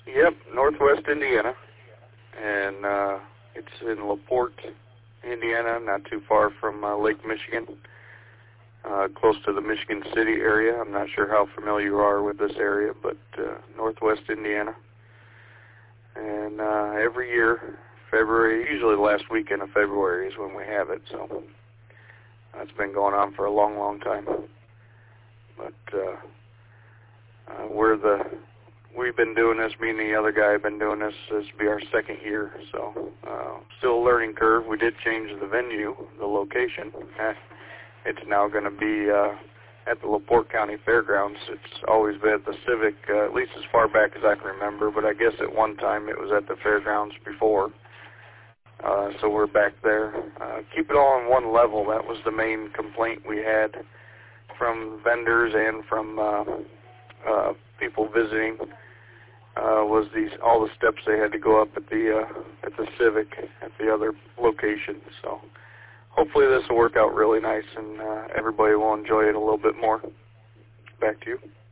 Yep, Northwest Indiana, and it's in LaPorte, Indiana, not too far from Lake Michigan, close to the Michigan City area. I'm not sure how familiar you are with this area, but Northwest Indiana. And every year, February, usually the last weekend of February is when we have it, so it's been going on for a long, long time. But we've been doing this, me and the other guy have been doing this. This will be our second year, so still a learning curve. We did change the venue, the location. It's now going to be at the LaPorte County Fairgrounds. It's always been at the Civic, at least as far back as I can remember, but I guess at one time it was at the fairgrounds before. So we're back there. Keep it all on one level. That was the main complaint we had from vendors and from people visiting. Was all the steps they had to go up at the Civic at the other location. So hopefully this will work out really nice and everybody will enjoy it a little bit more. Back to you.